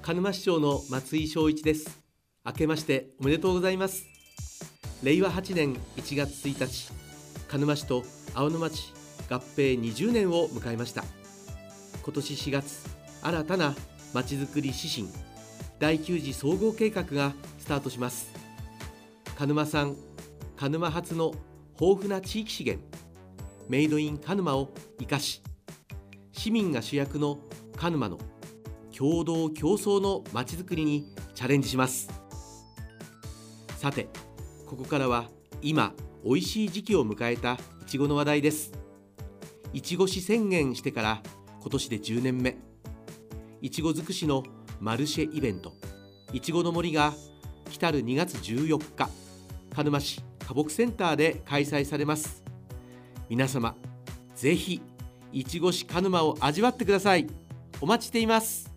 鹿沼市長の松井翔一です。明けましておめでとうございます。令和8年1月1日、鹿沼市と青野町合併20年を迎えました。今年4月、新たなまちづくり指針第9次総合計画がスタートします。鹿沼産、鹿沼発の豊富な地域資源メイドイン鹿沼を生かし、市民が主役の鹿沼の共同共創のまちづくりにチャレンジします。さて、ここからは今おいしい時期を迎えたいちごの話題です。いちご市宣言してから今年で10年目、いちご尽くしのマルシェイベントいちごの森が来たる2月14日鹿沼市花木センターで開催されます。皆様ぜひいちご市鹿沼を味わってください。お待ちしています。